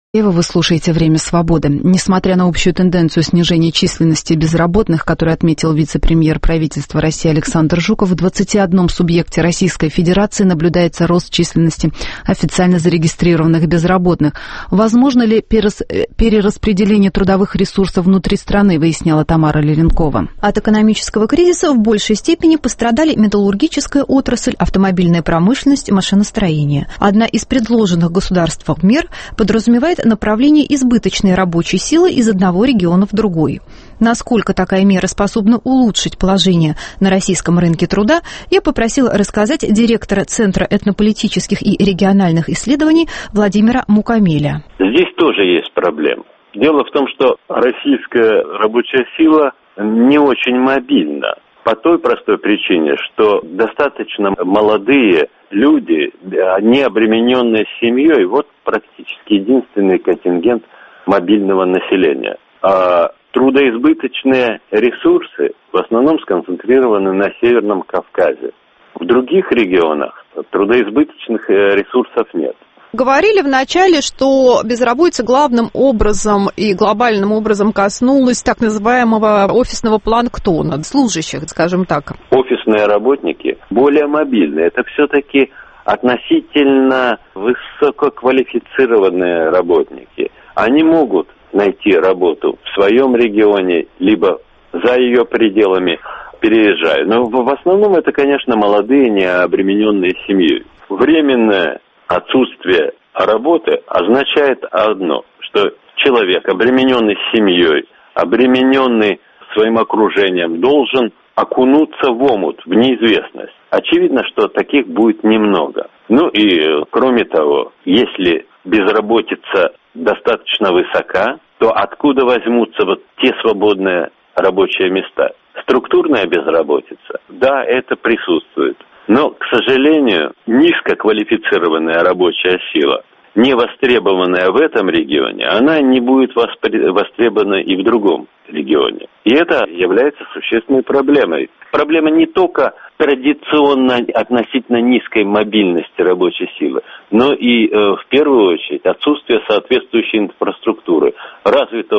Вы слушаете «Время свободы». Несмотря на общую тенденцию снижения численности безработных, которую отметил вице-премьер правительства России Александр Жуков, в 21 субъекте Российской Федерации наблюдается рост численности официально зарегистрированных безработных. Возможно ли перераспределение трудовых ресурсов внутри страны, выясняла Тамара Леренкова. От экономического кризиса в большей степени пострадали металлургическая отрасль, автомобильная промышленность, машиностроение. Одна из предложенных государством мер подразумевает направление избыточной рабочей силы из одного региона в другой. Насколько такая мера способна улучшить положение на российском рынке труда, я попросила рассказать директора Центра этнополитических и региональных исследований Владимира Мукамеля. Здесь тоже есть проблема. Дело в том, что российская рабочая сила не очень мобильна. По той простой причине, что достаточно молодые люди, не обремененные семьей, вот практически единственный контингент мобильного населения. А трудоизбыточные ресурсы в основном сконцентрированы на Северном Кавказе. В других регионах трудоизбыточных ресурсов нет. Говорили вначале, что безработица главным образом и глобальным образом коснулась так называемого офисного планктона, служащих, скажем так. Офисные работники более мобильны. Это все-таки относительно высококвалифицированные работники. Они могут найти работу в своем регионе, либо за ее пределами, переезжая. Но в основном это, конечно, молодые, не обремененные семьей. Временное отсутствие работы означает одно, что человек, обремененный семьей, обремененный своим окружением, должен окунуться в омут, в неизвестность. Очевидно, что таких будет немного. Ну и, кроме того, если безработица достаточно высока, то откуда возьмутся вот те свободные рабочие места? Структурная безработица, да, это присутствует. Но, к сожалению, низкоквалифицированная рабочая сила, не востребованная в этом регионе, она не будет востребована и в другом регионе. И это является существенной проблемой. Проблема не только традиционно относительно низкой мобильности рабочей силы, но и, в первую очередь, отсутствие соответствующей инфраструктуры, развитого